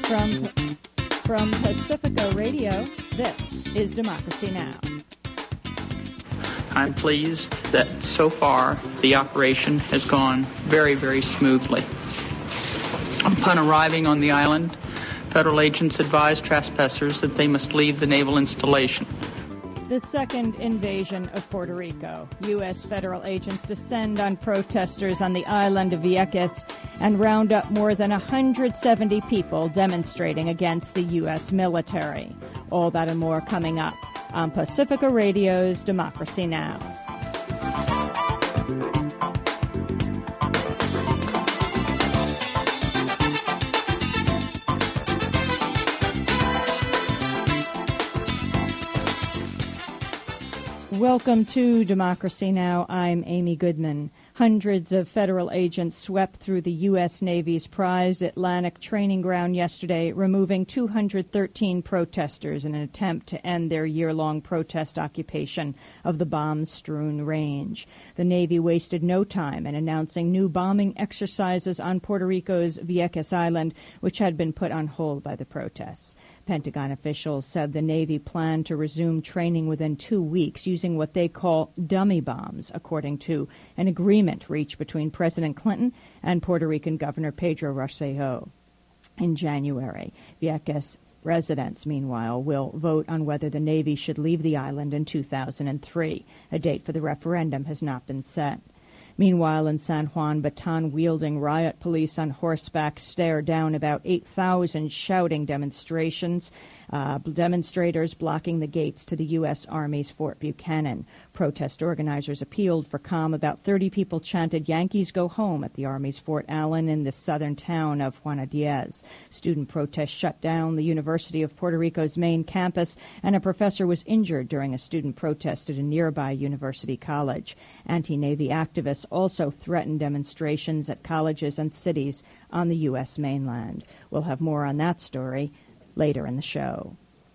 From Pacifica Radio, this is Democracy Now! I'm pleased that so far the operation has gone very, very smoothly. Upon arriving on the island, federal agents advised trespassers that they must leave the naval installation. The second invasion of Puerto Rico. U.S. federal agents descend on protesters on the island of Vieques and round up more than 170 people demonstrating against the U.S. military. All that and more coming up on Pacifica Radio's Democracy Now! Welcome to Democracy Now! I'm Amy Goodman. Hundreds of federal agents swept through the U.S. Navy's prized Atlantic training ground yesterday, removing 213 protesters in an attempt to end their year-long protest occupation of the bomb-strewn range. The Navy wasted no time in announcing new bombing exercises on Puerto Rico's Vieques Island, which had been put on hold by the protests. Pentagon officials said the Navy planned to resume training within 2 weeks using what they call dummy bombs, according to an agreement reached between President Clinton and Puerto Rican Governor Pedro Rosselló in January. Vieques residents, meanwhile, will vote on whether the Navy should leave the island in 2003. A date for the referendum has not been set. Meanwhile, in San Juan, baton-wielding riot police on horseback stare down about 8,000 shouting demonstrators blocking the gates to the U.S. Army's Fort Buchanan. Protest organizers appealed for calm. About 30 people chanted "Yankees go home" at the Army's Fort Allen in the southern town of Juana Diaz. Student protests shut down the University of Puerto Rico's main campus, and a professor was injured during a student protest at a nearby university college. Anti-Navy activists also threatened demonstrations at colleges and cities on the U.S. mainland. We'll have more on that story later in the show.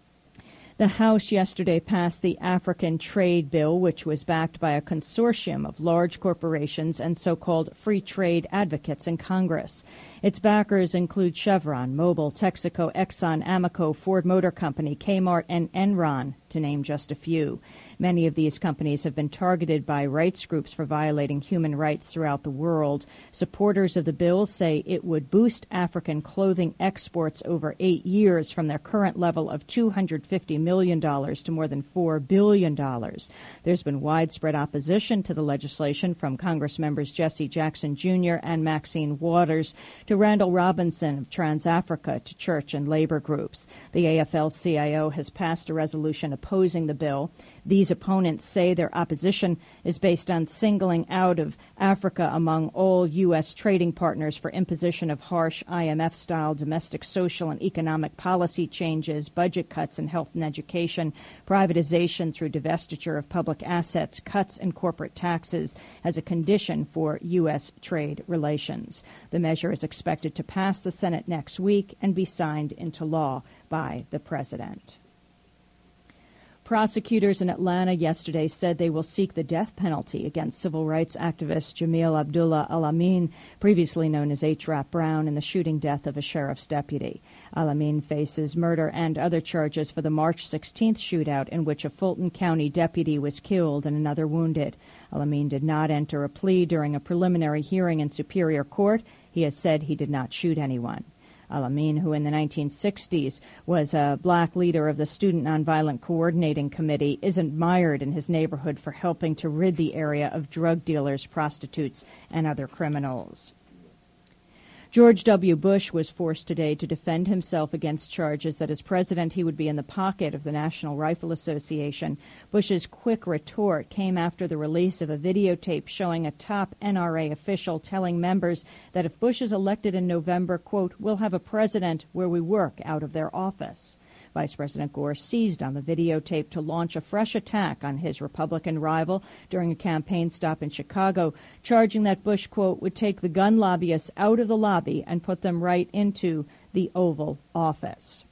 The House yesterday passed the African Trade Bill, which was backed by a consortium of large corporations and so-called free trade advocates in Congress. Its backers include Chevron, Mobil, Texaco, Exxon, Amoco, Ford Motor Company, Kmart, and Enron, to name just a few. Many of these companies have been targeted by rights groups for violating human rights throughout the world. Supporters of the bill say it would boost African clothing exports over 8 years from their current level of $250 million to more than $4 billion. There's been widespread opposition to the legislation from Congress members Jesse Jackson Jr. and Maxine Waters to Randall Robinson of TransAfrica to church and labor groups. The AFL-CIO has passed a resolution opposing the bill. These opponents say their opposition is based on singling out of Africa among all U.S. trading partners for imposition of harsh IMF-style domestic social and economic policy changes, budget cuts in health and education, privatization through divestiture of public assets, cuts in corporate taxes as a condition for U.S. trade relations. The measure is expected to pass the Senate next week and be signed into law by the president. Prosecutors in Atlanta yesterday said they will seek the death penalty against civil rights activist Jamil Abdullah Al-Amin, previously known as H. Rap Brown, in the shooting death of a sheriff's deputy. Al-Amin faces murder and other charges for the March 16th shootout in which a Fulton County deputy was killed and another wounded. Al-Amin did not enter a plea during a preliminary hearing in Superior Court. He has said he did not shoot anyone. Al-Amin, who in the 1960s was a black leader of the Student Nonviolent Coordinating Committee, is admired in his neighborhood for helping to rid the area of drug dealers, prostitutes, and other criminals. George W. Bush was forced today to defend himself against charges that as president he would be in the pocket of the National Rifle Association. Bush's quick retort came after the release of a videotape showing a top NRA official telling members that if Bush is elected in November, quote, "we'll have a president where we work out of their office." Vice President Gore seized on the videotape to launch a fresh attack on his Republican rival during a campaign stop in Chicago, charging that Bush, quote, would take the gun lobbyists out of the lobby and put them right into the Oval Office.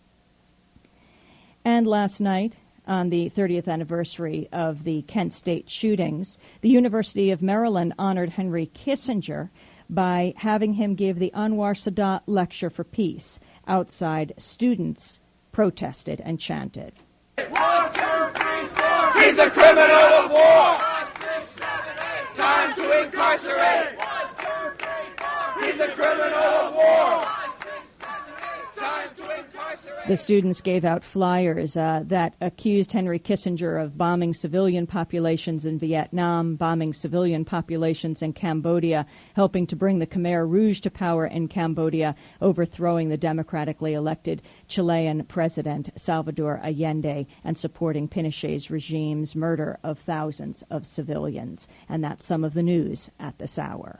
And last night, on the 30th anniversary of the Kent State shootings, the University of Maryland honored Henry Kissinger by having him give the Anwar Sadat Lecture for Peace. Outside, students protested and chanted. 1, 2, 3, 4. He's a criminal of war. 5, 6, 7, 8. Time to incarcerate. 1, 2, 3, 4. He's a criminal of war. 5, 6, 7, 8. Time to incarcerate. The students gave out flyers that accused Henry Kissinger of bombing civilian populations in Vietnam, bombing civilian populations in Cambodia, helping to bring the Khmer Rouge to power in Cambodia, overthrowing the democratically elected Chilean president Salvador Allende, and supporting Pinochet's regime's murder of thousands of civilians. And that's some of the news at this hour.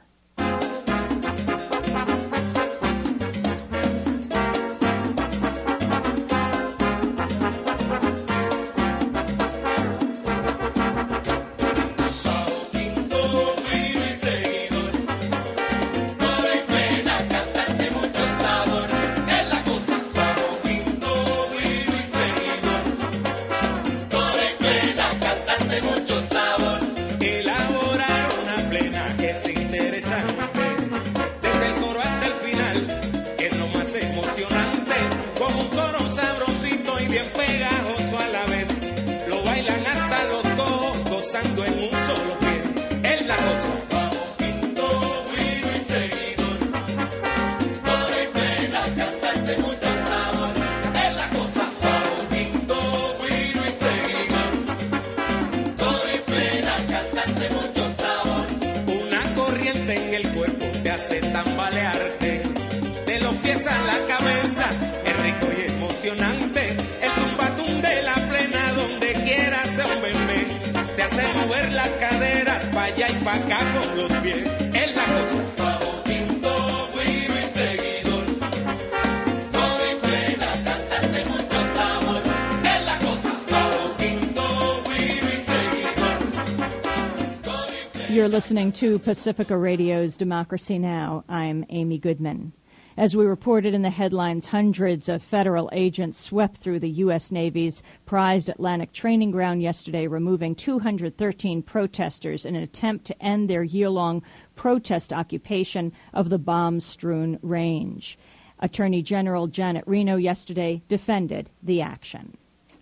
You're listening to Pacifica Radio's Democracy Now! I'm Amy Goodman. As we reported in the headlines, hundreds of federal agents swept through the U.S. Navy's prized Atlantic training ground yesterday, removing 213 protesters in an attempt to end their year-long protest occupation of the bomb-strewn range. Attorney General Janet Reno yesterday defended the action.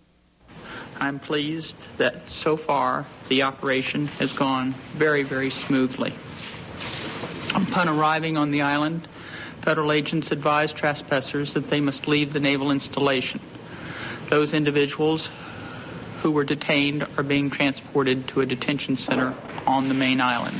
I'm pleased that so far the operation has gone very, very smoothly. Upon arriving on the island, federal agents advised trespassers that they must leave the naval installation. Those individuals who were detained are being transported to a detention center on the main island.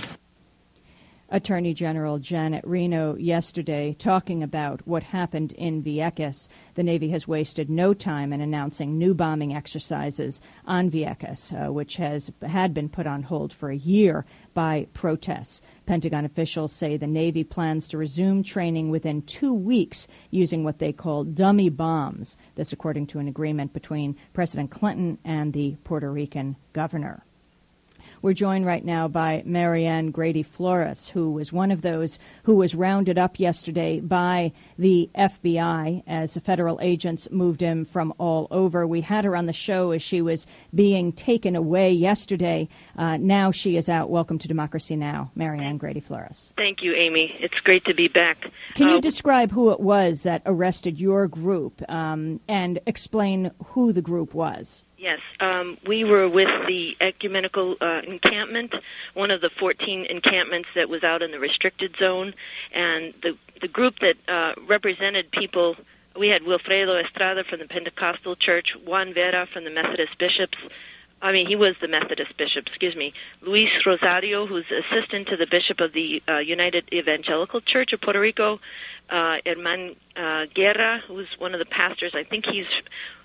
Attorney General Janet Reno yesterday talking about what happened in Vieques. The Navy has wasted no time in announcing new bombing exercises on Vieques, which had been put on hold for a year by protests. Pentagon officials say the Navy plans to resume training within 2 weeks using what they call dummy bombs. This according to an agreement between President Clinton and the Puerto Rican governor. We're joined right now by Marianne Grady Flores, who was one of those who was rounded up yesterday by the FBI as federal agents moved him from all over. We had her on the show as she was being taken away yesterday. Now she is out. Welcome to Democracy Now!, Marianne Grady Flores. Thank you, Amy. It's great to be back. Can you describe who it was that arrested your group and explain who the group was? Yes, we were with the ecumenical encampment, one of the 14 encampments that was out in the restricted zone, and the group that represented people, we had Wilfredo Estrada from the Pentecostal Church, Juan Vera from the Methodist Bishops, he was the Methodist bishop, Luis Rosario, who's assistant to the bishop of the United Evangelical Church of Puerto Rico, Herman Guerra, who's one of the pastors, I think he's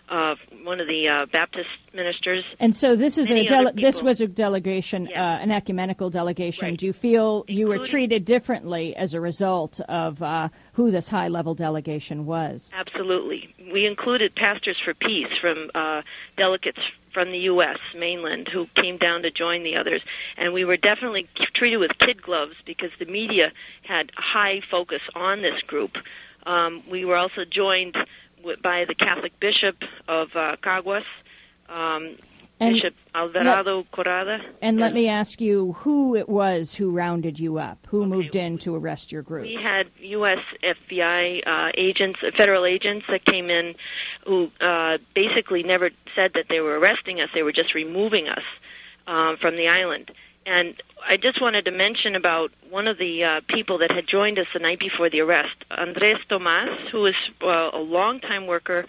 one of the Baptist ministers. And so this is this was a delegation, yes. An ecumenical delegation. Right. Do you feel you were treated differently as a result of who this high-level delegation was? Absolutely. We included Pastors for Peace from delegates from the U.S. mainland who came down to join the others. And we were definitely treated with kid gloves because the media had high focus on this group. We were also joined by the Catholic Bishop of Caguas, Bishop Alvarado Corrada. And let me ask you who it was who rounded you up, who moved in to arrest your group. We had U.S. FBI agents, federal agents that came in who basically never said that they were arresting us. They were just removing us from the island. And I just wanted to mention about one of the people that had joined us the night before the arrest, Andres Tomas, who is a longtime worker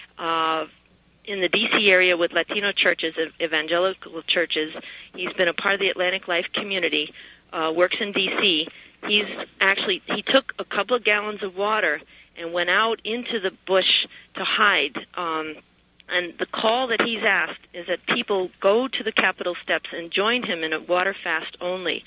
in the D.C. area with Latino churches, evangelical churches. He's been a part of the Atlantic Life community, works in D.C. He took a couple of gallons of water and went out into the bush to hide. And the call that he's asked is that people go to the Capitol steps and join him in a water fast only.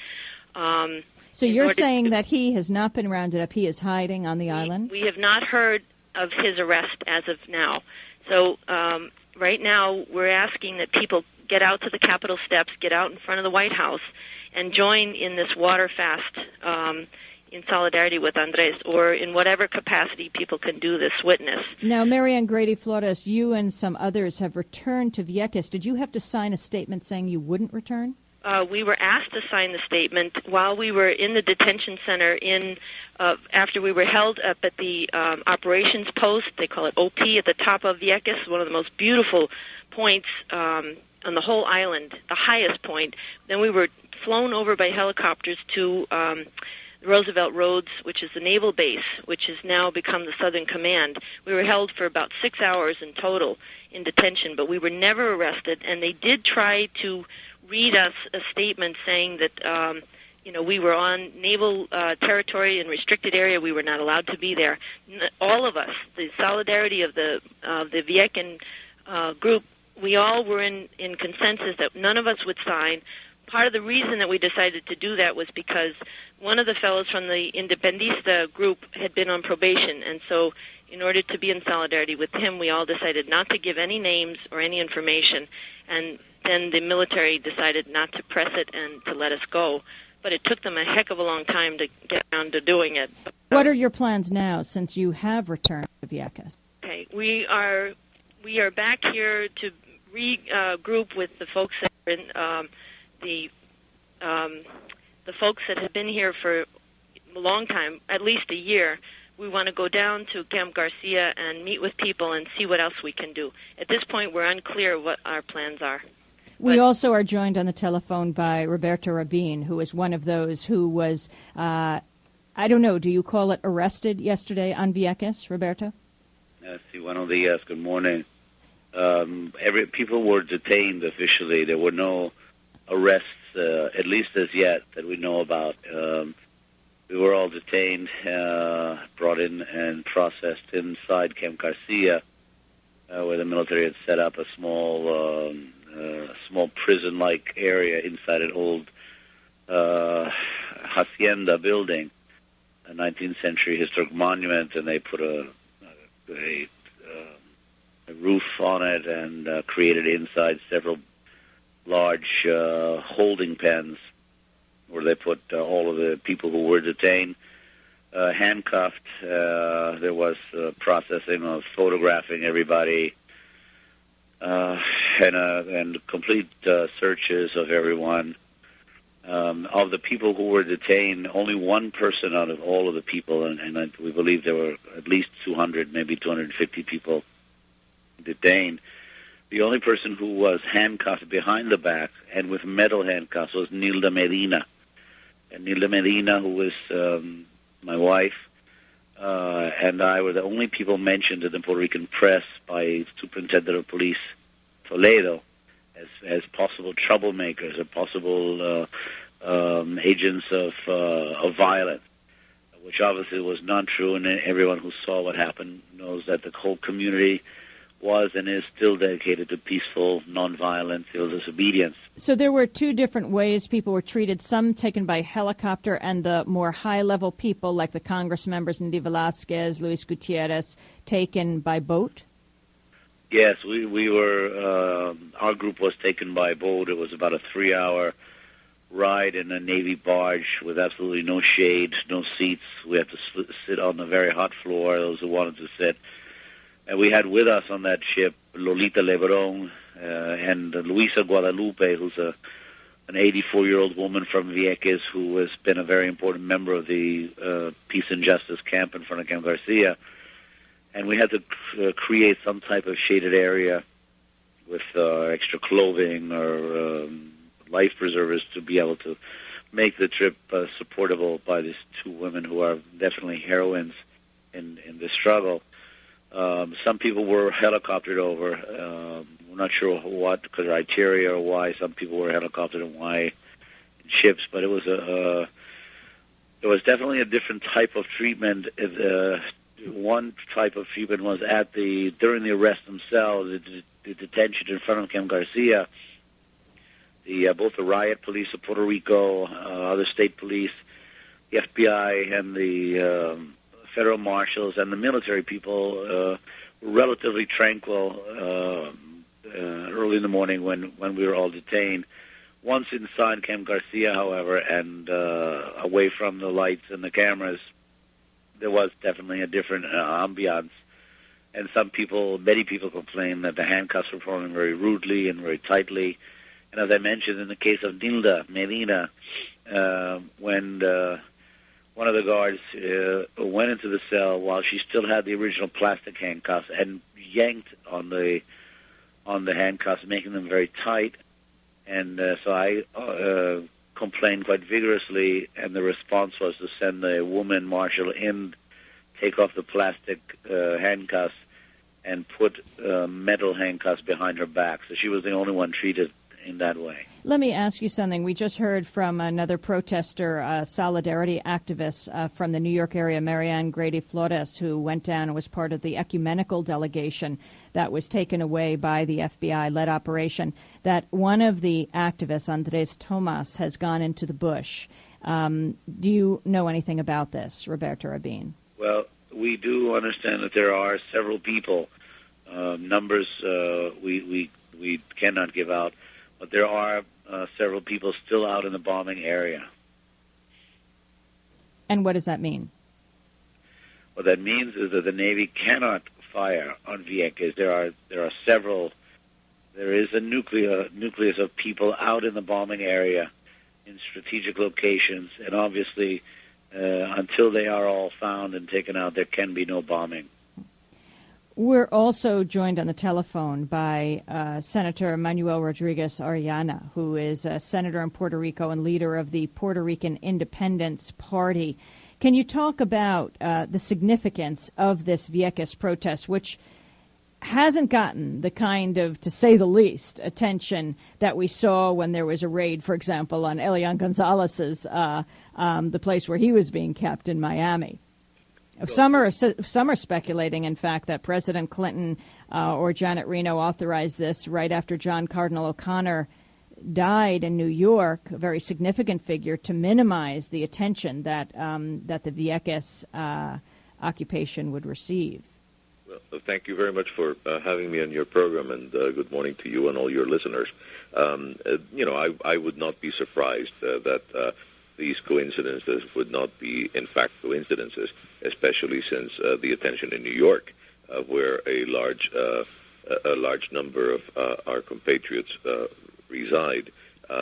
So you're saying that he has not been rounded up, he is hiding on the island? We have not heard of his arrest as of now. So right now we're asking that people get out to the Capitol steps, get out in front of the White House, and join in this water fast in solidarity with Andres, or in whatever capacity people can do this witness. Now, Marianne Grady Flores, you and some others have returned to Vieques. Did you have to sign a statement saying you wouldn't return? We were asked to sign the statement while we were in the detention center after we were held up at the operations post. They call it OP at the top of Vieques, one of the most beautiful points on the whole island, the highest point. Then we were flown over by helicopters to Roosevelt Roads, which is the naval base, which has now become the Southern Command. We were held for about 6 hours in total in detention, but we were never arrested, and they did try to read us a statement saying that we were on naval territory and restricted area. We were not allowed to be there. All of us, the solidarity of the Vieques group, we all were in consensus that none of us would sign. Part of the reason that we decided to do that was because one of the fellows from the Independista group had been on probation, and so in order to be in solidarity with him, we all decided not to give any names or any information, and then the military decided not to press it and to let us go. But it took them a heck of a long time to get around to doing it. What are your plans now since you have returned to Vieques? Okay, we are back here to regroup with the folks that are in the folks that have been here for a long time, at least a year. We want to go down to Camp Garcia and meet with people and see what else we can do. At this point, we're unclear what our plans are. We also are joined on the telephone by Roberto Rabin, who is one of those who was, I don't know, do you call it arrested yesterday on Vieques, Roberto? Sí, buenos días, good morning. People were detained officially. There were no arrests, at least as yet, that we know about. We were all detained, brought in and processed inside Camp Garcia, where the military had set up a small prison-like area inside an old hacienda building, a 19th century historic monument, and they put a roof on it and created inside several large holding pens where they put all of the people who were detained, handcuffed. There was processing of photographing everybody, and complete searches of everyone. Of the people who were detained, only one person out of all of the people, and we believe there were at least 200, maybe 250 people detained. The only person who was handcuffed behind the back and with metal handcuffs was Nilda Medina. And Nilda Medina, who was my wife, and I were the only people mentioned in the Puerto Rican press by Superintendent of Police Toledo as possible troublemakers or possible agents of violence, which obviously was not true, and everyone who saw what happened knows that the whole community was and is still dedicated to peaceful, nonviolent civil disobedience. So there were two different ways people were treated, some taken by helicopter and the more high-level people, like the Congress members, Nidia Velázquez, Luis Gutierrez, taken by boat? Yes, we were, our group was taken by boat. It was about a 3-hour ride in a Navy barge with absolutely no shade, no seats. We had to sit on the very hot floor, those who wanted to sit. And we had with us on that ship Lolita Lebron, and Luisa Guadalupe, who's an 84-year-old woman from Vieques who has been a very important member of the Peace and Justice camp in front of Camp Garcia. And we had to create some type of shaded area with extra clothing or life preservers to be able to make the trip supportable by these two women who are definitely heroines in this struggle. Some people were helicoptered over. We're not sure what, because of Iteria or why. Some people were helicoptered and why in ships, but it was definitely a different type of treatment. One type of treatment was during the arrest themselves, the detention in front of Camp Garcia. Both the riot police of Puerto Rico, other state police, the FBI, and the federal marshals and the military people were relatively tranquil early in the morning when we were all detained. Once inside Camp Garcia, however, and away from the lights and the cameras, there was definitely a different ambiance. And many people complained that the handcuffs were performing very rudely and very tightly. And as I mentioned, in the case of Nilda Medina, when one of the guards went into the cell while she still had the original plastic handcuffs and yanked on the handcuffs, making them very tight. And so I complained quite vigorously, and the response was to send the woman marshal in, take off the plastic handcuffs, and put metal handcuffs behind her back. So she was the only one treated in that way. Let me ask you something. We just heard from another protester, a solidarity activist from the New York area, Marianne Grady Flores, who went down and was part of the ecumenical delegation that was taken away by the FBI-led operation, that one of the activists, Andres Tomas, has gone into the bush. Do you know anything about this, Roberto Rabin? Well, we do understand that there are several people. Numbers we cannot give out. But there are several people still out in the bombing area. And what does that mean? What that means is that the Navy cannot fire on Vieques. There are several. There is a nucleus of people out in the bombing area in strategic locations, and obviously, until they are all found and taken out, there can be no bombing. We're also joined on the telephone by Senator Manuel Rodriguez Orellana, who is a senator in Puerto Rico and leader of the Puerto Rican Independence Party. Can you talk about the significance of this Vieques protest, which hasn't gotten the kind of, to say the least, attention that we saw when there was a raid, for example, on Elian Gonzalez's, the place where he was being kept in Miami? Some are speculating, in fact, that President Clinton or Janet Reno authorized this right after John Cardinal O'Connor died in New York, a very significant figure, to minimize the attention that the Vieques occupation would receive. Well, thank you very much for having me on your program, and good morning to you and all your listeners. I would not be surprised that these coincidences would not be, in fact, coincidences, especially since the attention in New York, where a large number of our compatriots reside,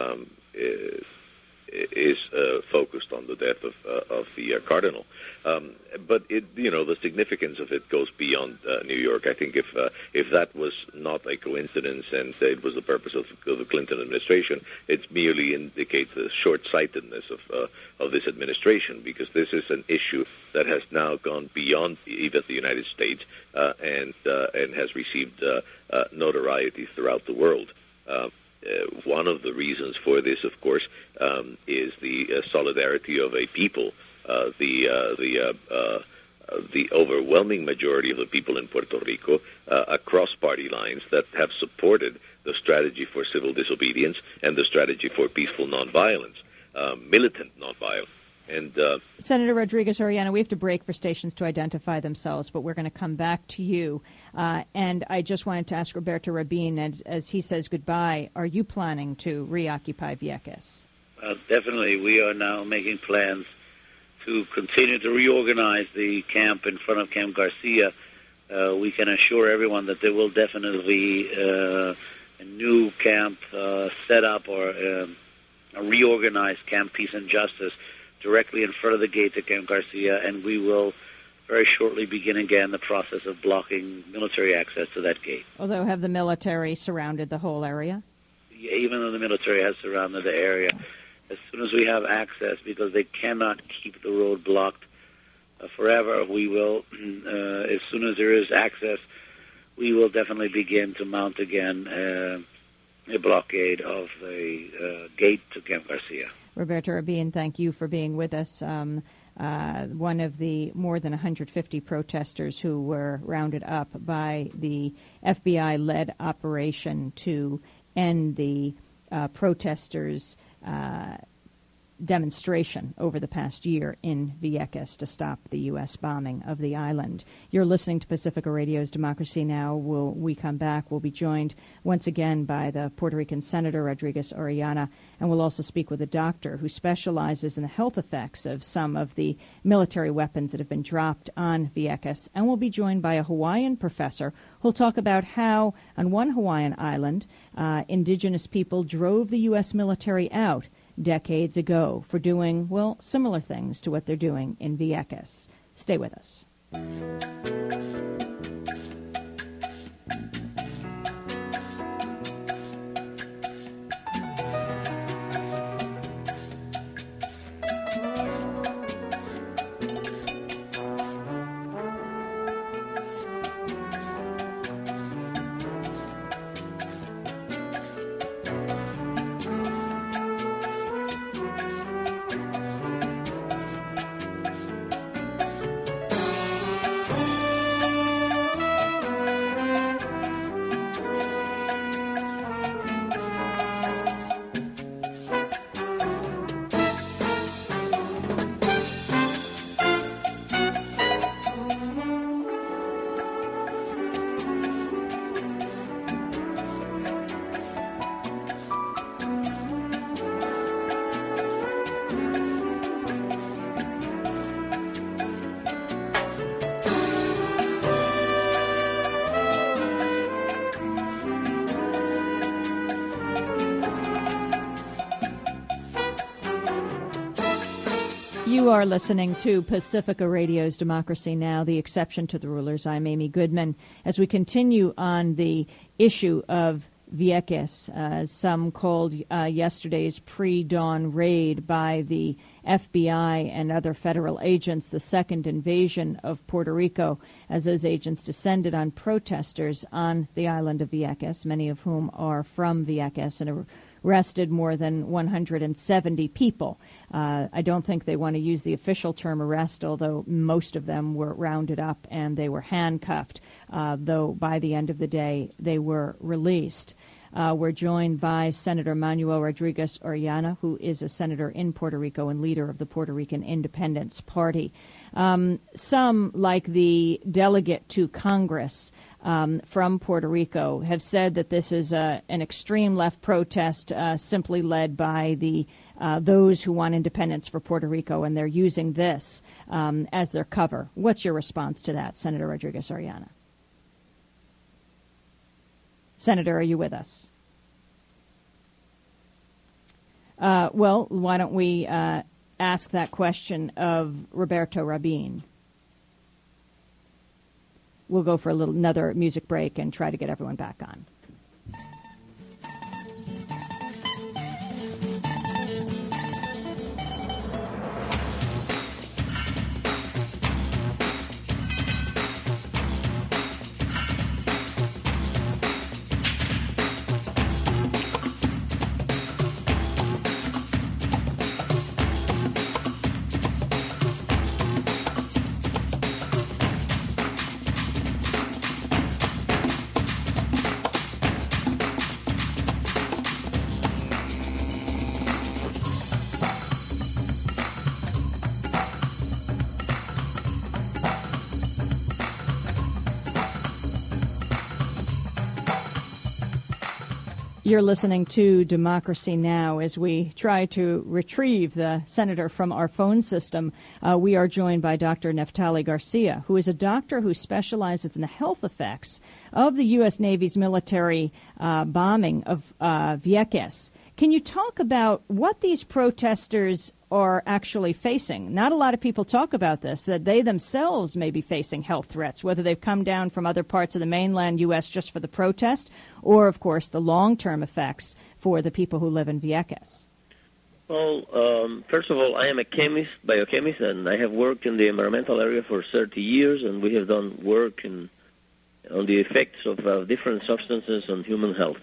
is focused on the death of the cardinal. But the significance of it goes beyond New York. I think if that was not a coincidence and it was the purpose of the Clinton administration, it merely indicates the short-sightedness of this administration, because this is an issue that has now gone beyond even the United States and has received notoriety throughout the world. One of the reasons for this, of course, is the solidarity of a people. The overwhelming majority of the people in Puerto Rico, across party lines, that have supported the strategy for civil disobedience and the strategy for peaceful nonviolence, militant nonviolence. And Senator Rodriguez Orellana, we have to break for stations to identify themselves, but we're going to come back to you. And I just wanted to ask Roberto Rabin, as he says goodbye, are you planning to reoccupy Vieques? Definitely. We are now making plans to continue to reorganize the camp in front of Camp Garcia. We can assure everyone that there will definitely new camp set up, or a reorganized Camp Peace and Justice, directly in front of the gate at Camp Garcia, and we will very shortly begin again the process of blocking military access to that gate. Although, have the military surrounded the whole area? Even though the military has surrounded the area, as soon as we have access, because they cannot keep the road blocked forever, we will, as soon as there is access, we will definitely begin to mount again a blockade of the gate to Camp Garcia. Roberto Rabin, thank you for being with us. One of the more than 150 protesters who were rounded up by the FBI-led operation to end the protesters' demonstration over the past year in Vieques to stop the U.S. bombing of the island. You're listening to Pacifica Radio's Democracy Now! When we come back, we'll be joined once again by the Puerto Rican Senator Rodriguez Orellana, and we'll also speak with a doctor who specializes in the health effects of some of the military weapons that have been dropped on Vieques. And we'll be joined by a Hawaiian professor who'll talk about how, on one Hawaiian island, indigenous people drove the U.S. military out decades ago for doing, well, similar things to what they're doing in Vieques. Stay with us. You are listening to Pacifica Radio's Democracy Now!, the exception to the rulers. I'm Amy Goodman. As we continue on the issue of Vieques, some called yesterday's pre-dawn raid by the FBI and other federal agents the second invasion of Puerto Rico, as those agents descended on protesters on the island of Vieques, many of whom are from Vieques, and arrested more than 170 people. I don't think they want to use the official term arrest, although most of them were rounded up and they were handcuffed, though by the end of the day they were released. We're joined by Senator Manuel Rodriguez Orellana, who is a senator in Puerto Rico and leader of the Puerto Rican Independence Party. Some, like the delegate to Congress from Puerto Rico, have said that this is an extreme left protest simply led by those who want independence for Puerto Rico, and they're using this as their cover. What's your response to that, Senator Rodriguez Orellana? Senator, are you with us? Well, why don't we ask that question of Roberto Rabin? We'll go for another music break and try to get everyone back on. You're listening to Democracy Now! As we try to retrieve the senator from our phone system. We are joined by Dr. Neftali Garcia, who is a doctor who specializes in the health effects of the U.S. Navy's military bombing of Vieques. Can you talk about what these protesters are actually facing? Not a lot of people talk about this, that they themselves may be facing health threats, whether they've come down from other parts of the mainland U.S. just for the protest, or, of course, the long-term effects for the people who live in Vieques. Well, first of all, I am a biochemist, and I have worked in the environmental area for 30 years, and we have done work on the effects of different substances on human health.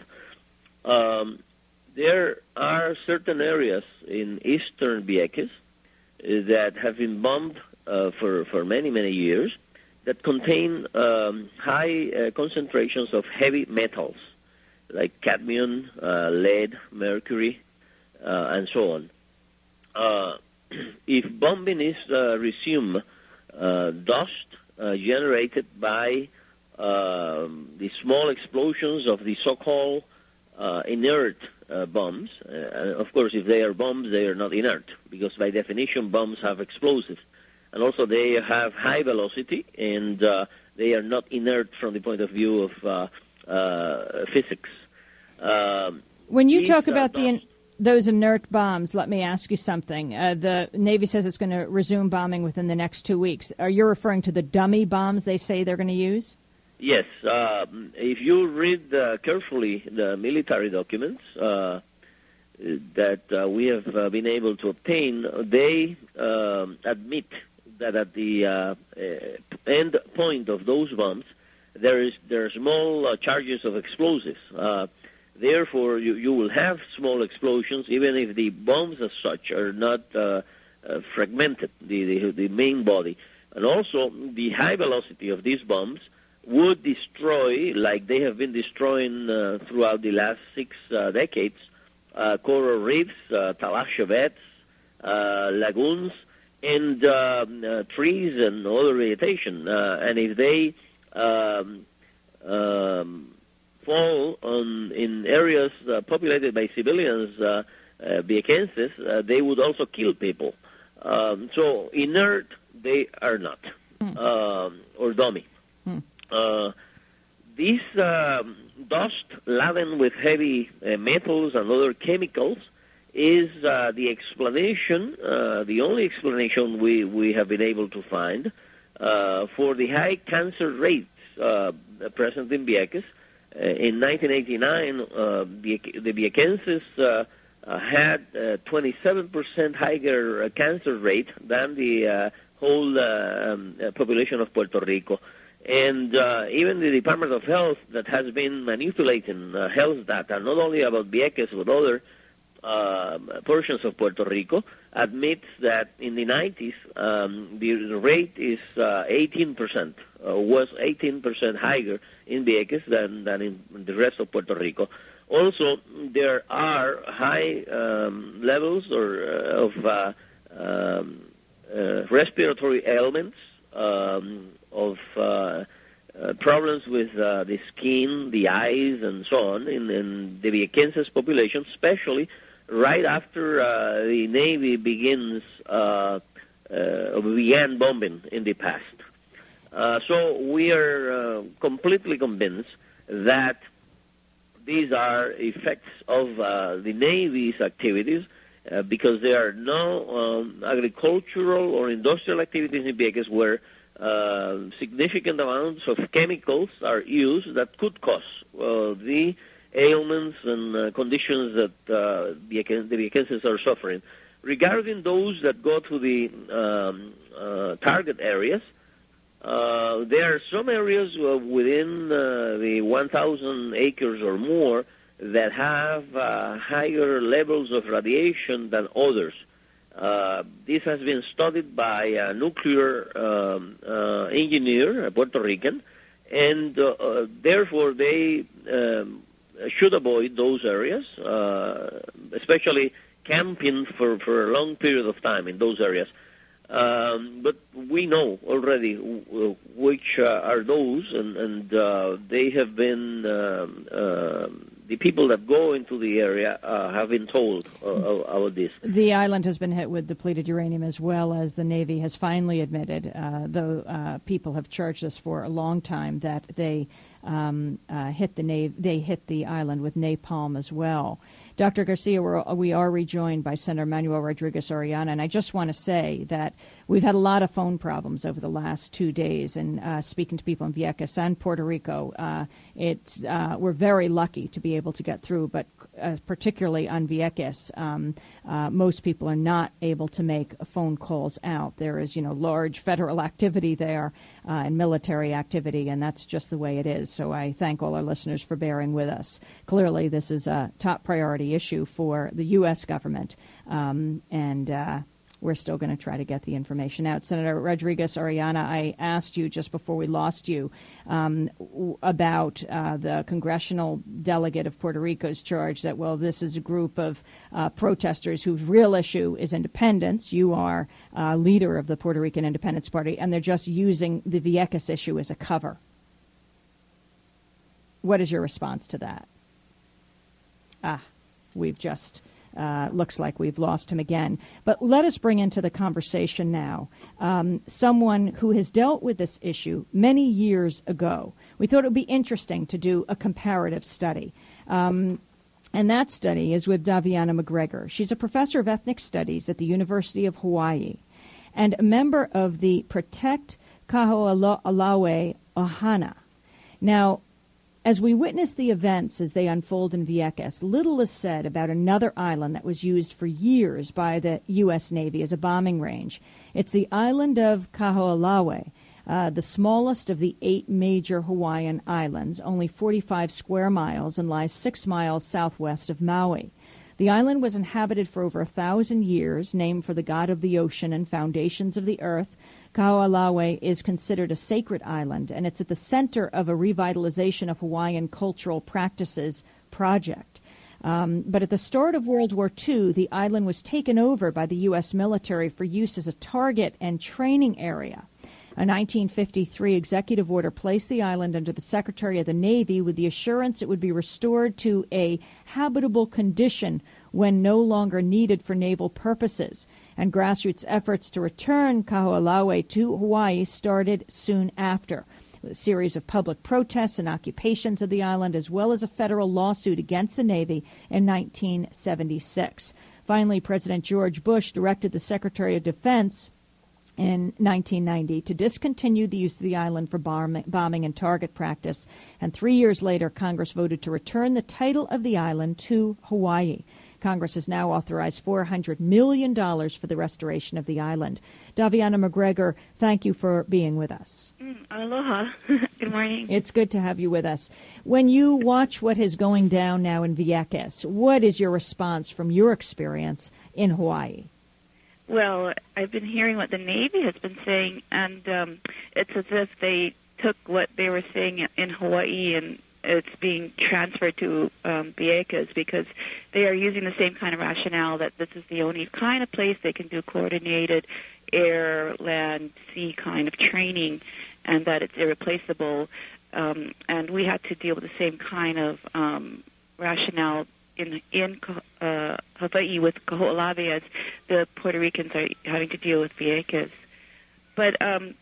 There are certain areas in eastern Vieques that have been bombed for many, many years that contain high concentrations of heavy metals like cadmium, lead, mercury, and so on. If bombing is resumed, dust generated by the small explosions of the so-called inert bombs. Of course, if they are bombs, they are not inert, because by definition, bombs have explosives. And also they have high velocity, and they are not inert from the point of view of physics. When you talk about those inert bombs, let me ask you something. The Navy says it's going to resume bombing within the next 2 weeks. Are you referring to the dummy bombs they say they're going to use? Yes. If you read carefully the military documents that we have been able to obtain, they admit that at the end point of those bombs, there are small charges of explosives. Therefore, you will have small explosions, even if the bombs as such are not fragmented, the main body. And also, the high velocity of these bombs would destroy, like they have been destroying throughout the last 6 decades, coral reefs, talacha beds, lagoons, and trees and other vegetation. And if they fall in areas populated by civilians, Viequenses, they would also kill people. So inert, they are not, or dummy. This dust laden with heavy metals and other chemicals is the explanation, the only explanation we have been able to find for the high cancer rates present in Vieques. In 1989, the Viequenses had 27% higher cancer rate than the whole population of Puerto Rico. And even the Department of Health, that has been manipulating health data, not only about Vieques but other portions of Puerto Rico, admits that in the 90s the rate is 18%, was 18% higher in Vieques than in the rest of Puerto Rico. Also, there are high levels of respiratory ailments, of problems with the skin, the eyes, and so on in the Viequenses population, especially right after the Navy began bombing in the past. So we are completely convinced that these are effects of the Navy's activities, because there are no agricultural or industrial activities in Vieques where significant amounts of chemicals are used that could cause the ailments and conditions that the Viequenses are suffering. Regarding those that go to the target areas, there are some areas within the 1,000 acres or more that have higher levels of radiation than others. This has been studied by a nuclear engineer, a Puerto Rican, and therefore they should avoid those areas, especially camping for a long period of time in those areas. But we know already which are those, and they have been the people that go into the area have been told about this. The island has been hit with depleted uranium, as well as the Navy has finally admitted, though people have charged us for a long time, that they hit the island with napalm as well. Dr. Garcia, we are rejoined by Senator Manuel Rodriguez-Orellana, and I just want to say that we've had a lot of phone problems over the last 2 days, and speaking to people in Vieques and Puerto Rico, we're very lucky to be able to get through, but particularly on Vieques, most people are not able to make phone calls out. There is, large federal activity there and military activity, and that's just the way it is. So I thank all our listeners for bearing with us. Clearly, this is a top priority issue for the U.S. government, and we're still going to try to get the information out. Senator Rodriguez-Orellana, I asked you just before we lost you about the congressional delegate of Puerto Rico's charge that, well, this is a group of protesters whose real issue is independence. You are leader of the Puerto Rican Independence Party, and they're just using the Vieques issue as a cover. What is your response to that? We've just... looks like we've lost him again. But let us bring into the conversation now someone who has dealt with this issue many years ago. We thought it would be interesting to do a comparative study. And that study is with Daviana McGregor. She's a professor of ethnic studies at the University of Hawaii and a member of the Protect Kaho'olawe Ohana. Now, as we witness the events as they unfold in Vieques, little is said about another island that was used for years by the U.S. Navy as a bombing range. It's the island of Kaho'olawe, the smallest of the 8 major Hawaiian islands, only 45 square miles, and lies 6 miles southwest of Maui. The island was inhabited for over 1,000 years, named for the god of the ocean and foundations of the earth. Kaho'olawe is considered a sacred island, and it's at the center of a revitalization of Hawaiian cultural practices project. But at the start of World War II, the island was taken over by the U.S. military for use as a target and training area. A 1953 executive order placed the island under the Secretary of the Navy with the assurance it would be restored to a habitable condition when no longer needed for naval purposes. And grassroots efforts to return Kaho'olawe to Hawaii started soon after, with a series of public protests and occupations of the island, as well as a federal lawsuit against the Navy in 1976. Finally, President George Bush directed the Secretary of Defense in 1990 to discontinue the use of the island for bombing and target practice. And 3 years later, Congress voted to return the title of the island to Hawaii. Congress has now authorized $400 million for the restoration of the island. Daviana McGregor, thank you for being with us. Aloha. Good morning. It's good to have you with us. When you watch what is going down now in Vieques, what is your response from your experience in Hawaii? Well, I've been hearing what the Navy has been saying, and it's as if they took what they were saying in Hawaii and it's being transferred to Vieques, because they are using the same kind of rationale that this is the only kind of place they can do coordinated air, land, sea kind of training, and that it's irreplaceable. And we had to deal with the same kind of rationale in Hawaii with Kaho'olawe as the Puerto Ricans are having to deal with Vieques. But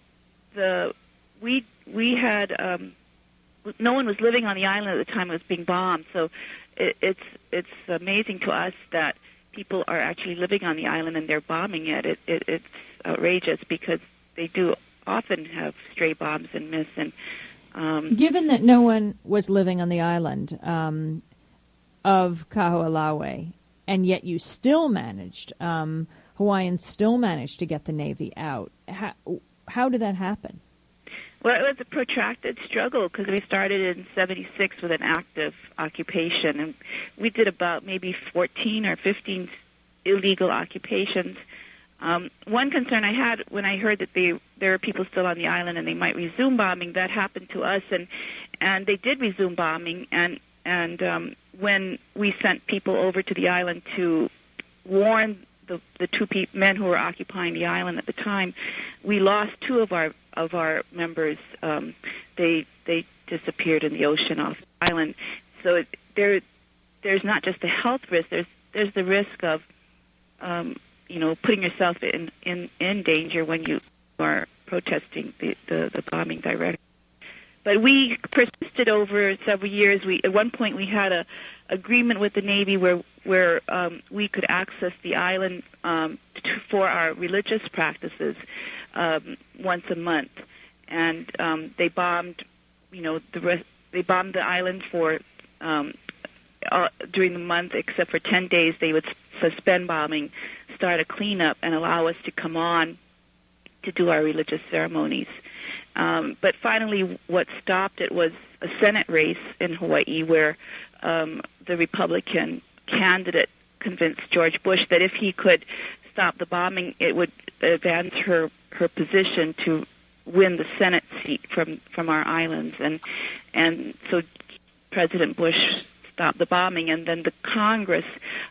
we had no one was living on the island at the time it was being bombed, so it's amazing to us that people are actually living on the island and they're bombing it. It's outrageous because they do often have stray bombs and miss. And given that no one was living on the island of Kaho'olawe, and yet you still managed, Hawaiians still managed to get the Navy out. How did that happen? Well, it was a protracted struggle because we started in 76 with an active occupation, and we did about maybe 14 or 15 illegal occupations. One concern I had when I heard that there are people still on the island and they might resume bombing, that happened to us, and they did resume bombing, and when we sent people over to the island to warn the two men who were occupying the island at the time, we lost 2 of our members. They disappeared in the ocean off the island. So there's not just the health risk. There's the risk of putting yourself in danger when you are protesting the bombing directly. But we persisted over several years. At one point we had a agreement with the Navy where we could access the island for our religious practices once a month, and they bombed, they bombed the island for during the month, except for 10 days. They would suspend bombing, start a cleanup, and allow us to come on to do our religious ceremonies. But finally, what stopped it was a Senate race in Hawaii where the Republican candidate convinced George Bush that if he could stop the bombing, it would advance her position to win the Senate seat from our islands. And so President Bush stopped the bombing, and then the Congress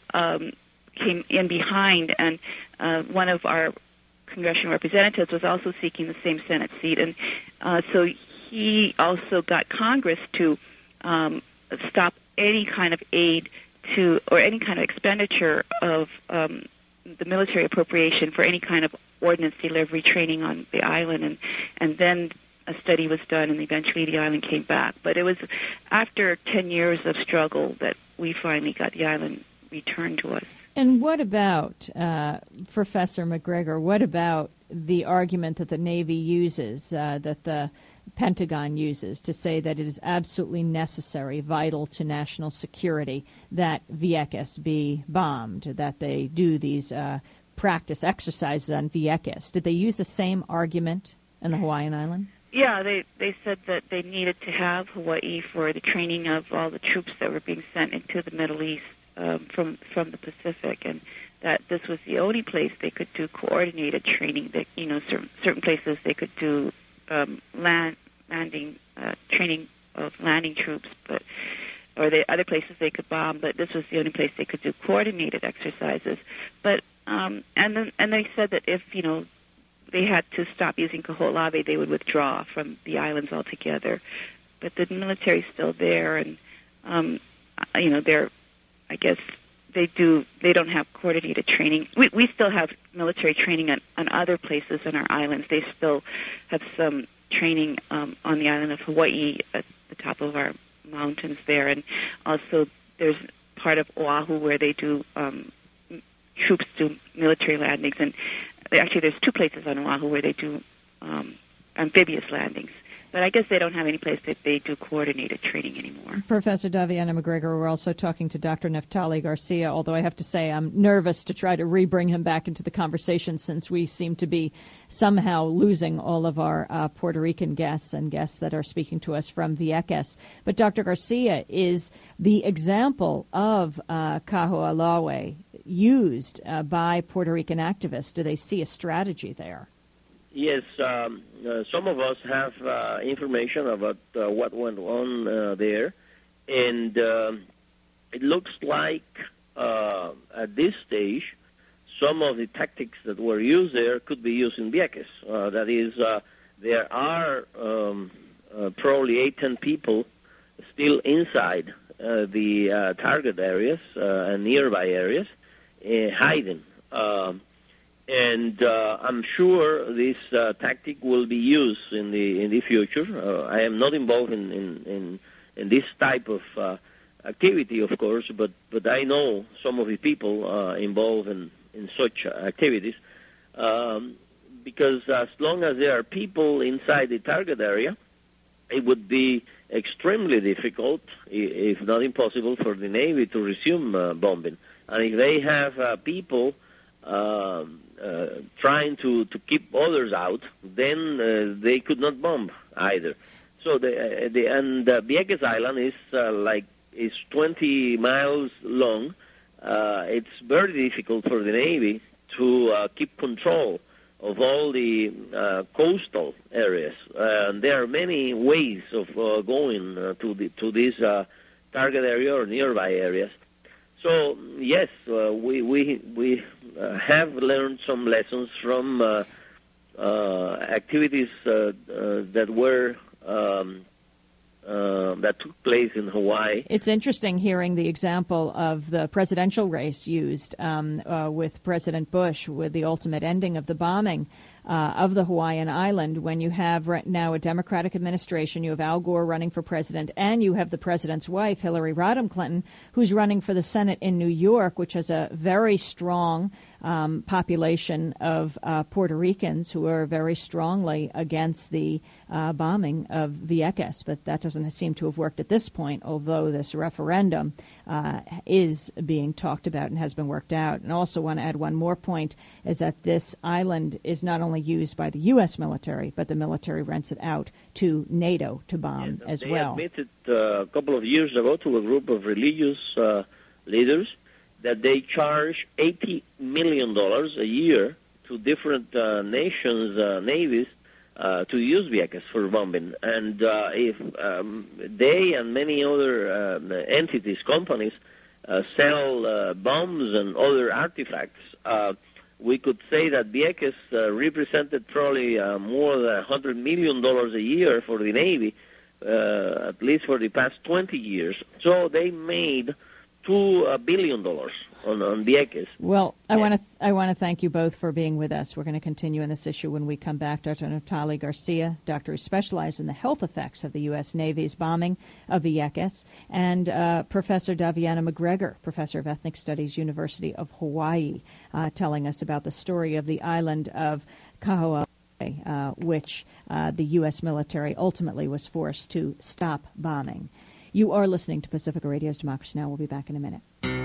came in behind, and one of our congressional representatives was also seeking the same Senate seat, and so he also got Congress to stop any kind of aid to or any kind of expenditure of the military appropriation for any kind of ordnance delivery training on the island, and then a study was done, and eventually the island came back. But it was after 10 years of struggle that we finally got the island returned to us. And what about, Professor McGregor, what about the argument that the Navy uses, that the Pentagon uses, to say that it is absolutely necessary, vital to national security, that Vieques be bombed, that they do these practice exercises on Vieques? Did they use the same argument in the Hawaiian island? Yeah, they said that they needed to have Hawaii for the training of all the troops that were being sent into the Middle East from the Pacific, and that this was the only place they could do coordinated training. That certain places they could do landing training of landing troops, or the other places they could bomb. But this was the only place they could do coordinated exercises. But and they said that if they had to stop using Kaho'olawe, they would withdraw from the islands altogether. But the military's still there, and I guess they don't have coordinated training. We still have military training on other places on our islands. They still have some training on the island of Hawaii at the top of our mountains there, and also there's part of Oahu where they do troops do military landings, and actually there's two places on Oahu where they do amphibious landings. But I guess they don't have any place that they do coordinated training anymore. Professor Daviana McGregor, we're also talking to Dr. Neftali Garcia, although I have to say I'm nervous to try to re-bring him back into the conversation since we seem to be somehow losing all of our Puerto Rican guests and guests that are speaking to us from Vieques. But Dr. Garcia, is the example of Kaho'olawe used by Puerto Rican activists? Do they see a strategy there? Yes, some of us have information about what went on there, and it looks like at this stage some of the tactics that were used there could be used in Vieques. That is, there are probably 8-10 people still inside the target areas and nearby areas hiding. And I'm sure this tactic will be used in the future. I am not involved in this type of activity, of course, but I know some of the people involved in such activities. Because as long as there are people inside the target area, it would be extremely difficult, if not impossible, for the Navy to resume bombing. And if they have people trying to keep others out, then they could not bomb either. So Vieques Island is 20 miles long. It's very difficult for the Navy to keep control of all the coastal areas. And there are many ways of going to this target area or nearby areas. So yes, we have learned some lessons from activities that were that took place in Hawaii. It's interesting hearing the example of the presidential race used with President Bush with the ultimate ending of the bombing of the Hawaiian island, when you have right now a Democratic administration, you have Al Gore running for president, and you have the president's wife, Hillary Rodham Clinton, who's running for the Senate in New York, which has a very strong population of Puerto Ricans who are very strongly against the bombing of Vieques. But that doesn't seem to have worked at this point, although this referendum is being talked about and has been worked out. And I also want to add one more point, is that this island is not only used by the U.S. military, but the military rents it out to NATO to bomb as well. They admitted a couple of years ago to a group of religious leaders that they charge $80 million a year to different nations' navies to use Vieques for bombing. And if they and many other entities, companies, sell bombs and other artifacts, we could say that Vieques represented probably more than $100 million a year for the Navy, at least for the past 20 years. So they made $2 billion on Vieques. Well, I want to thank you both for being with us. We're going to continue on this issue when we come back. Dr. Natalie Garcia, doctor who specializes in the health effects of the U.S. Navy's bombing of Vieques, and Professor Daviana McGregor, professor of ethnic studies, University of Hawaii, telling us about the story of the island of Kaho'olawe, which the U.S. military ultimately was forced to stop bombing. You are listening to Pacifica Radio's Democracy Now! We'll be back in a minute.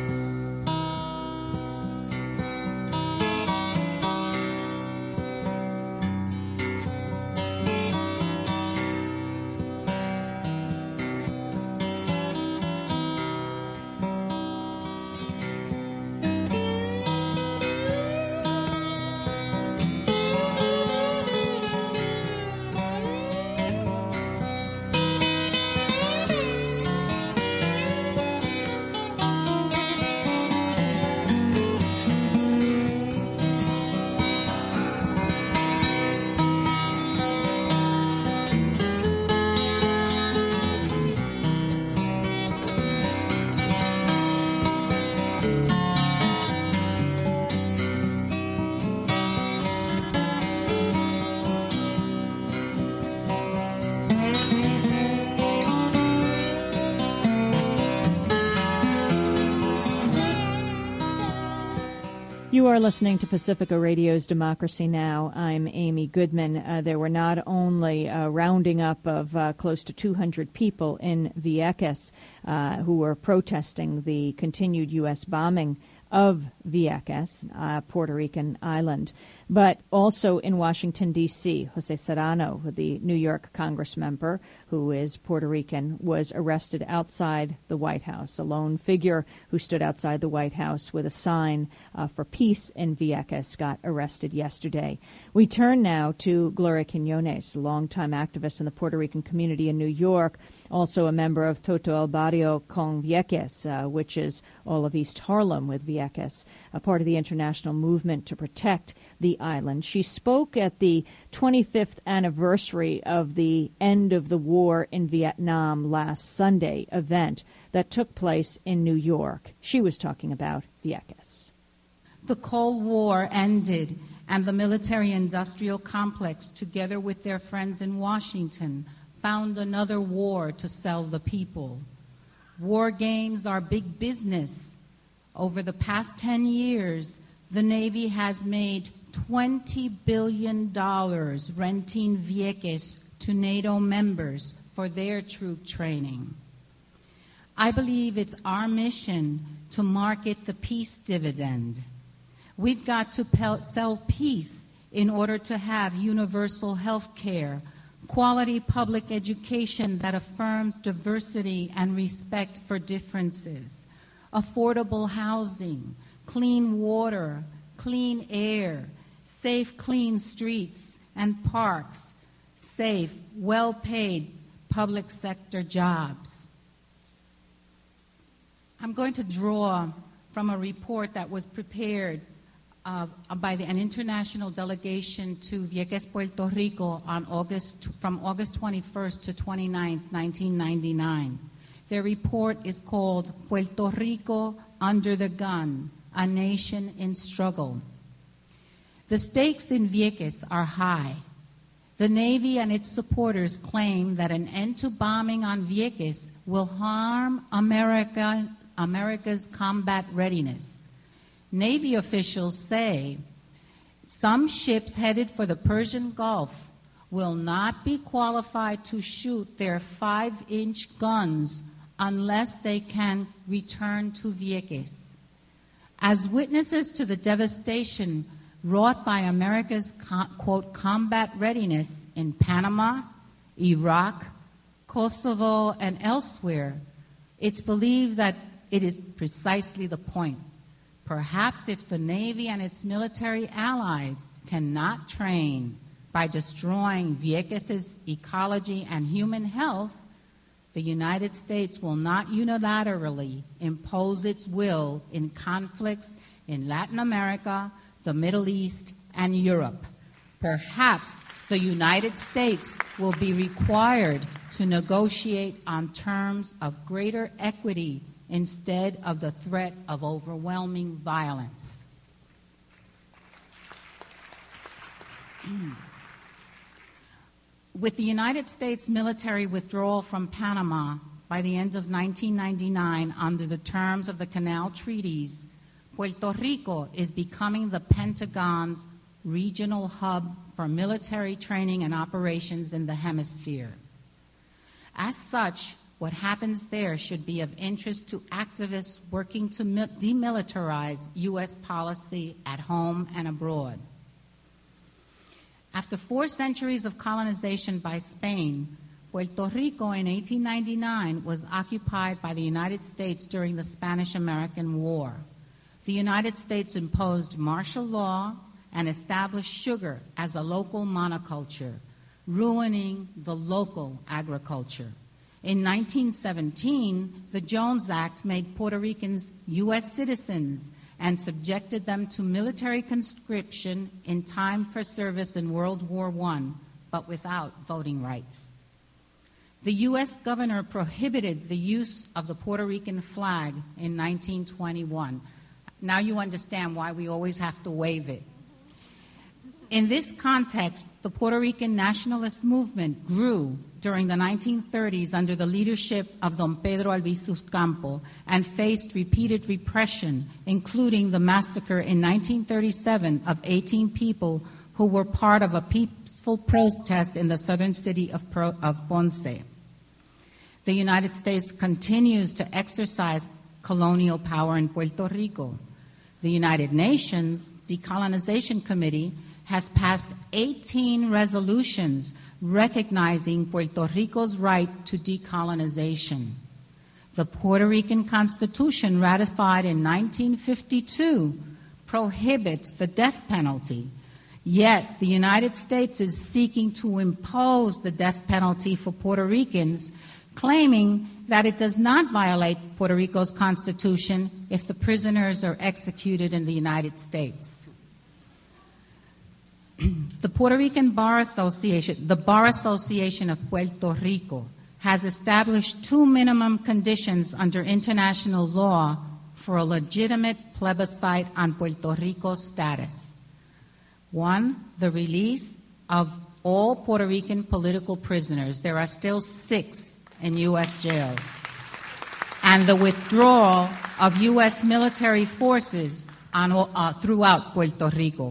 You are listening to Pacifica Radio's Democracy Now! I'm Amy Goodman. There were not only a rounding up of close to 200 people in Vieques who were protesting the continued U.S. bombing of Vieques, Puerto Rican island, but also in Washington, D.C., Jose Serrano, the New York Congress member who is Puerto Rican, was arrested outside the White House, a lone figure who stood outside the White House with a sign for peace in Vieques, got arrested yesterday. We turn now to Gloria Quiñones, a longtime activist in the Puerto Rican community in New York, also a member of Todo el Barrio con Vieques, which is all of East Harlem with Vieques, a part of the international movement to protect the island. She spoke at the 25th anniversary of the end of the war in Vietnam last Sunday event that took place in New York. She was talking about Vieques. The Cold War ended, and the military-industrial complex, together with their friends in Washington, found another war to sell the people. War games are big business. Over the past 10 years, the Navy has made $20 billion renting Vieques to NATO members for their troop training. I believe it's our mission to market the peace dividend. We've got to sell peace in order to have universal health care, quality public education that affirms diversity and respect for differences, affordable housing, clean water, clean air, safe, clean streets and parks, safe, well-paid public sector jobs. I'm going to draw from a report that was prepared an international delegation to Vieques, Puerto Rico from August 21st to 29th, 1999. Their report is called Puerto Rico Under the Gun, A Nation in Struggle. The stakes in Vieques are high. The Navy and its supporters claim that an end to bombing on Vieques will harm America's combat readiness. Navy officials say some ships headed for the Persian Gulf will not be qualified to shoot their 5-inch guns unless they can return to Vieques. As witnesses to the devastation wrought by America's, quote, combat readiness in Panama, Iraq, Kosovo, and elsewhere, it's believed that it is precisely the point. Perhaps if the Navy and its military allies cannot train by destroying Vieques' ecology and human health, the United States will not unilaterally impose its will in conflicts in Latin America, the Middle East, and Europe. Perhaps the United States will be required to negotiate on terms of greater equity instead of the threat of overwhelming violence. With the United States military withdrawal from Panama by the end of 1999 under the terms of the Canal Treaties, Puerto Rico is becoming the Pentagon's regional hub for military training and operations in the hemisphere. As such, what happens there should be of interest to activists working to demilitarize U.S. policy at home and abroad. After 4 centuries of colonization by Spain, Puerto Rico in 1899 was occupied by the United States during the Spanish-American War. The United States imposed martial law and established sugar as a local monoculture, ruining the local agriculture. In 1917, the Jones Act made Puerto Ricans U.S. citizens and subjected them to military conscription in time for service in World War I, but without voting rights. The U.S. governor prohibited the use of the Puerto Rican flag in 1921. Now you understand why we always have to wave it. In this context, the Puerto Rican nationalist movement grew during the 1930s under the leadership of Don Pedro Albizu Campo and faced repeated repression, including the massacre in 1937 of 18 people who were part of a peaceful protest in the southern city of Ponce. The United States continues to exercise colonial power in Puerto Rico. The United Nations Decolonization Committee has passed 18 resolutions recognizing Puerto Rico's right to decolonization. The Puerto Rican Constitution, ratified in 1952, prohibits the death penalty. Yet the United States is seeking to impose the death penalty for Puerto Ricans, claiming that it does not violate Puerto Rico's Constitution if the prisoners are executed in the United States. The Puerto Rican Bar Association, the Bar Association of Puerto Rico, has established 2 minimum conditions under international law for a legitimate plebiscite on Puerto Rico's status. 1, the release of all Puerto Rican political prisoners. There are still 6 in U.S. jails. And the withdrawal of U.S. military forces throughout Puerto Rico.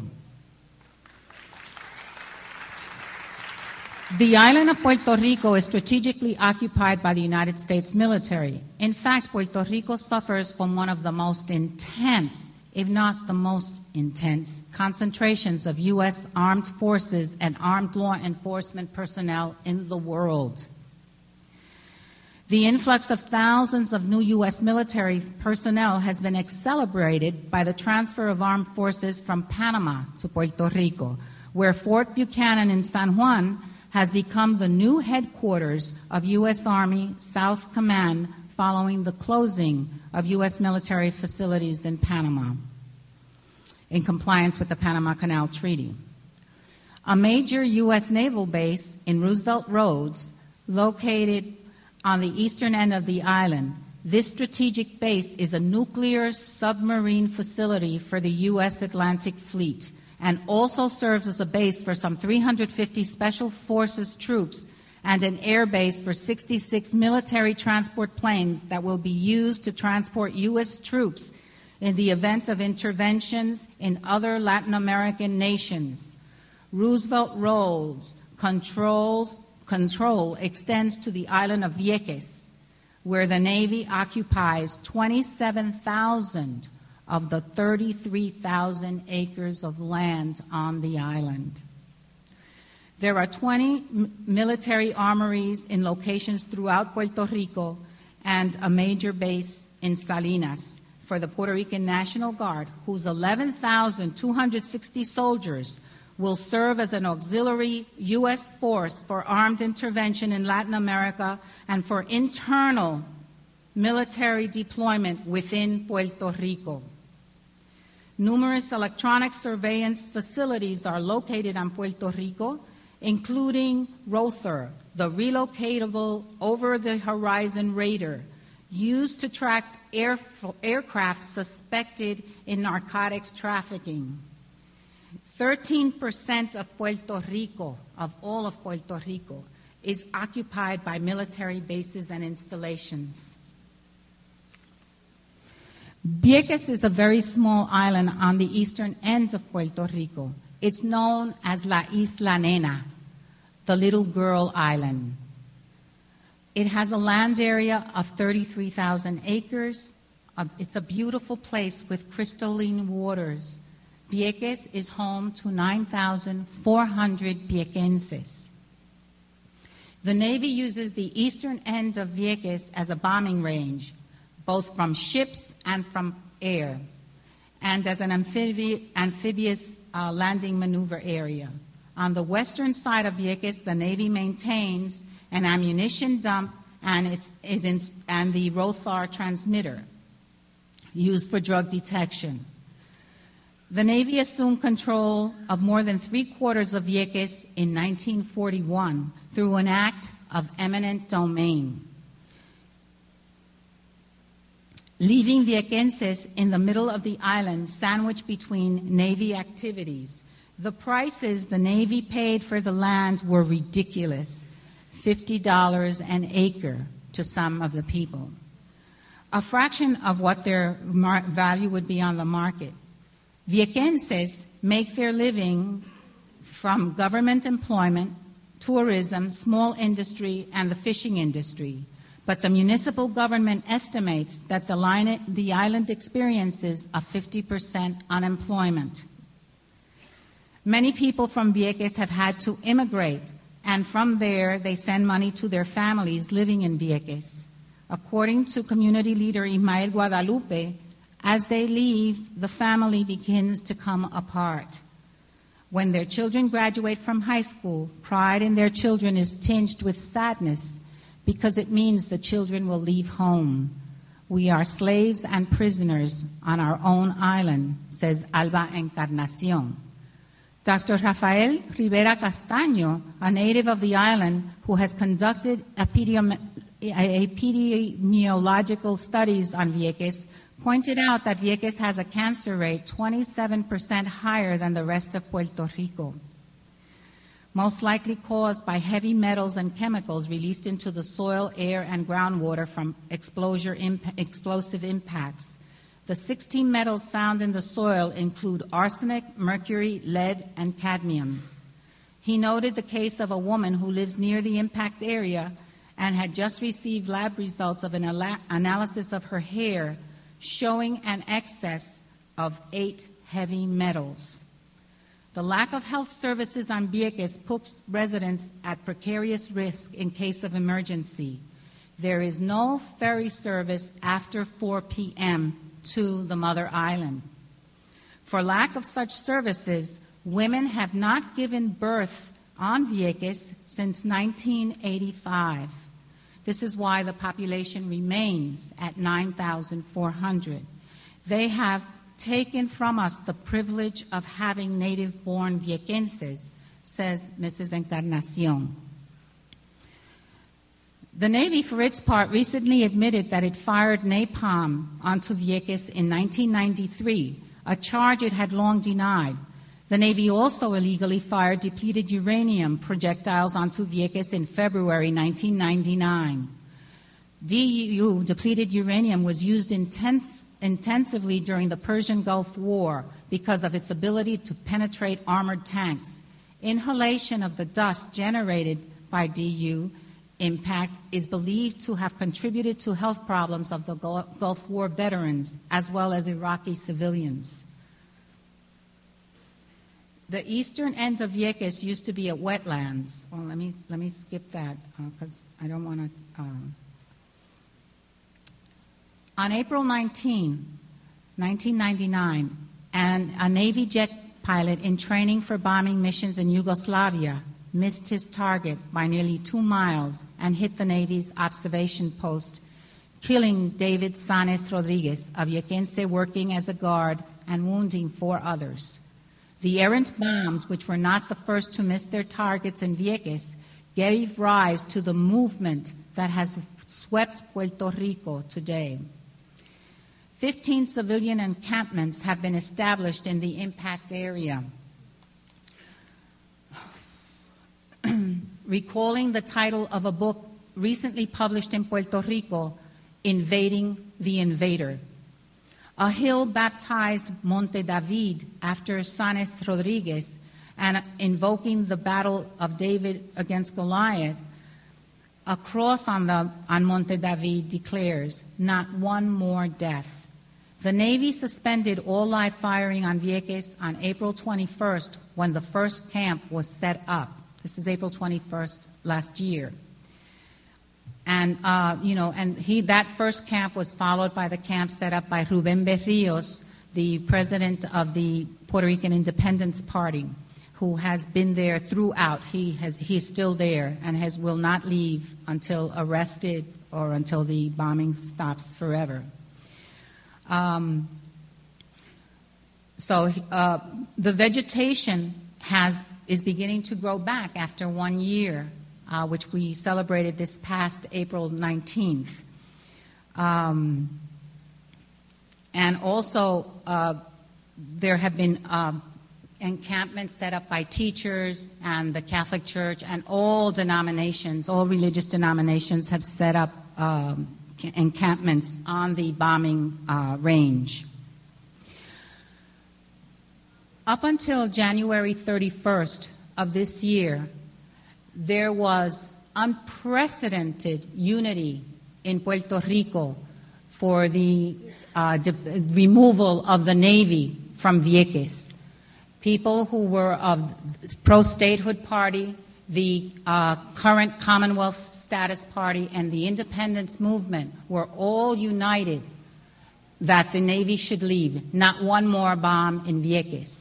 The island of Puerto Rico is strategically occupied by the United States military. In fact, Puerto Rico suffers from one of the most intense, if not the most intense, concentrations of U.S. armed forces and armed law enforcement personnel in the world. The influx of thousands of new U.S. military personnel has been accelerated by the transfer of armed forces from Panama to Puerto Rico, where Fort Buchanan in San Juan has become the new headquarters of U.S. Army South Command following the closing of U.S. military facilities in Panama. in compliance with the Panama Canal Treaty. A major U.S. naval base in Roosevelt Roads, located on the eastern end of the island, this strategic base is a nuclear submarine facility for the U.S. Atlantic Fleet and also serves as a base for some 350 Special Forces troops and an air base for 66 military transport planes that will be used to transport U.S. troops in the event of interventions in other Latin American nations. Roosevelt Roads control extends to the island of Vieques, where the Navy occupies 27,000 of the 33,000 acres of land on the island. There are 20 military armories in locations throughout Puerto Rico and a major base in Salinas for the Puerto Rican National Guard, whose 11,260 soldiers will serve as an auxiliary U.S. force for armed intervention in Latin America and for internal military deployment within Puerto Rico. Numerous electronic surveillance facilities are located on Puerto Rico, including ROTHR, the relocatable over-the-horizon radar, used to track aircraft suspected in narcotics trafficking. 13% of Puerto Rico, of all of Puerto Rico, is occupied by military bases and installations. Vieques is a very small island on the eastern end of Puerto Rico. It's known as La Isla Nena, the little girl island. It has a land area of 33,000 acres. It's a beautiful place with crystalline waters. Vieques is home to 9,400 Viequenses. The Navy uses the eastern end of Vieques as a bombing range, both from ships and from air, and as an amphibious landing maneuver area. On the western side of Vieques, the Navy maintains an ammunition dump and the ROTHR transmitter used for drug detection. The Navy assumed control of more than three-quarters of Vieques in 1941 through an act of eminent domain, leaving Viequenses in the middle of the island, sandwiched between Navy activities. The prices the Navy paid for the land were ridiculous, $50 an acre to some of the people, a fraction of what their value would be on the market. Viequenses make their living from government employment, tourism, small industry, and the fishing industry. But the municipal government estimates that the island experiences a 50% unemployment. Many people from Vieques have had to immigrate, and from there they send money to their families living in Vieques. According to community leader Ismael Guadalupe, as they leave, the family begins to come apart. When their children graduate from high school, pride in their children is tinged with sadness because it means the children will leave home. We are slaves and prisoners on our own island, says Alba Encarnacion. Dr. Rafael Rivera Castaño, a native of the island who has conducted epidemiological studies on Vieques, pointed out that Vieques has a cancer rate 27% higher than the rest of Puerto Rico, most likely caused by heavy metals and chemicals released into the soil, air, and groundwater from explosive impacts. The 16 metals found in the soil include arsenic, mercury, lead, and cadmium. He noted the case of a woman who lives near the impact area and had just received lab results of an analysis of her hair showing an excess of 8 heavy metals. The lack of health services on Vieques puts residents at precarious risk in case of emergency. There is no ferry service after 4 p.m. to the mother island. For lack of such services, women have not given birth on Vieques since 1985. This is why the population remains at 9,400. They have taken from us the privilege of having native-born Viequenses, says Mrs. Encarnacion. The Navy, for its part, recently admitted that it fired napalm onto Vieques in 1993, a charge it had long denied. The Navy also illegally fired depleted uranium projectiles onto Vieques in February 1999. DU, depleted uranium, was used intensively during the Persian Gulf War because of its ability to penetrate armored tanks. Inhalation of the dust generated by DU impact is believed to have contributed to health problems of the Gulf War veterans as well as Iraqi civilians. The eastern end of Vieques used to be a wetlands. Well, let me skip that because I don't want to. On April 19, 1999, a Navy jet pilot in training for bombing missions in Yugoslavia missed his target by nearly 2 miles and hit the Navy's observation post, killing David Sanes Rodriguez, a Viequense working as a guard, and wounding 4 others. The errant bombs, which were not the first to miss their targets in Vieques, gave rise to the movement that has swept Puerto Rico today. 15 civilian encampments have been established in the impact area. Recalling the title of a book recently published in Puerto Rico, Invading the Invader. A hill baptized Monte David after Sanes Rodriguez and invoking the battle of David against Goliath, a cross on Monte David declares, "Not one more death." The Navy suspended all live firing on Vieques on April 21st when the first camp was set up. This is April 21st last year. And, that first camp was followed by the camp set up by Rubén Berríos, the president of the Puerto Rican Independence Party, who has been there throughout. He's still there and will not leave until arrested or until the bombing stops forever. The vegetation is beginning to grow back after 1 year, which we celebrated this past April 19th. And also, there have been encampments set up by teachers and the Catholic Church, and all denominations, all religious denominations have set up encampments on the bombing range. Up until January 31st of this year, there was unprecedented unity in Puerto Rico for the removal of the Navy from Vieques. People who were of pro-statehood party, the current Commonwealth Status Party, and the independence movement were all united that the Navy should leave. Not one more bomb in Vieques.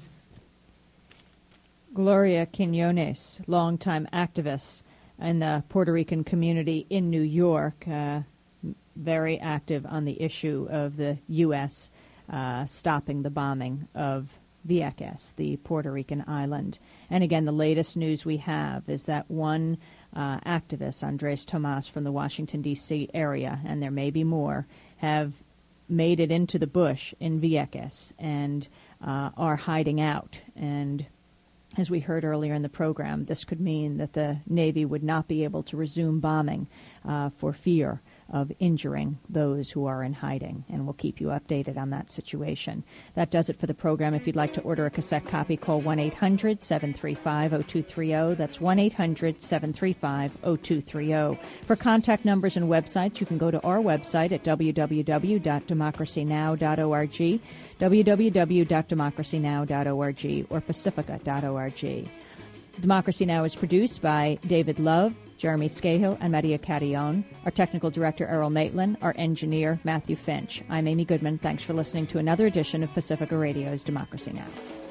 Gloria Quiñones, longtime activist in the Puerto Rican community in New York, very active on the issue of the U.S. Stopping the bombing of Vieques, the Puerto Rican island. And again, the latest news we have is that one activist, Andres Tomas from the Washington, D.C. area, and there may be more, have made it into the bush in Vieques and are hiding out. And as we heard earlier in the program, this could mean that the Navy would not be able to resume bombing for fear of injuring those who are in hiding, and we'll keep you updated on that situation. That does it for the program. If you'd like to order a cassette copy, call 1-800-735-0230. That's 1-800-735-0230. For contact numbers and websites, you can go to our website at www.democracynow.org, www.democracynow.org, or pacifica.org. Democracy Now! Is produced by David Love, Jeremy Scahill, and Maria Carrion. Our technical director, Errol Maitland. Our engineer, Matthew Finch. I'm Amy Goodman. Thanks for listening to another edition of Pacifica Radio's Democracy Now!